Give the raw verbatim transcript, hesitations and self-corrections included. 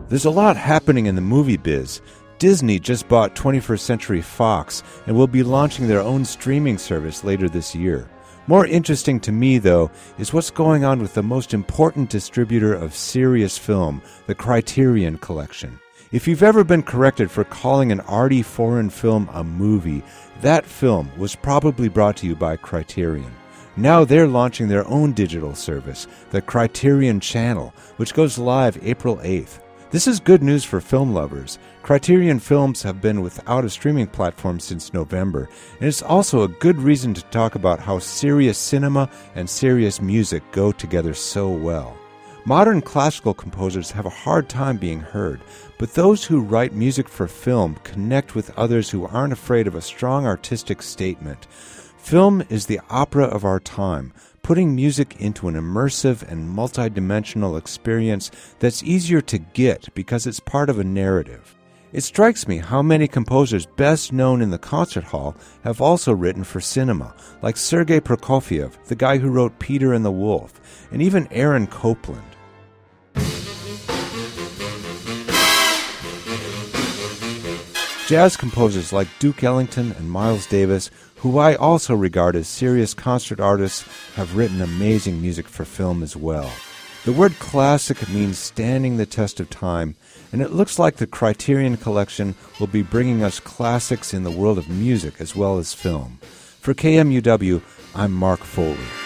There's a lot happening in the movie biz. Disney just bought twenty-first Century Fox and will be launching their own streaming service later this year. More interesting to me, though, is what's going on with the most important distributor of serious film, the Criterion Collection. If you've ever been corrected for calling an arty foreign film a movie, that film was probably brought to you by Criterion. Now they're launching their own digital service, the Criterion Channel, which goes live April eighth. This is good news for film lovers. Criterion Films have been without a streaming platform since November, and it's also a good reason to talk about how serious cinema and serious music go together so well. Modern classical composers have a hard time being heard, but those who write music for film connect with others who aren't afraid of a strong artistic statement. Film is the opera of our time, putting music into an immersive and multidimensional experience that's easier to get because it's part of a narrative. It strikes me how many composers best known in the concert hall have also written for cinema, like Sergei Prokofiev, the guy who wrote Peter and the Wolf, and even Aaron Copland. Jazz composers like Duke Ellington and Miles Davis, who I also regard as serious concert artists, have written amazing music for film as well. The word classic means standing the test of time, and it looks like the Criterion Collection will be bringing us classics in the world of music as well as film. For K M U W, I'm Mark Foley.